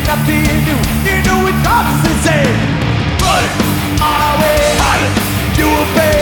nothing new. You know it comes the same. Running on our way, you obey.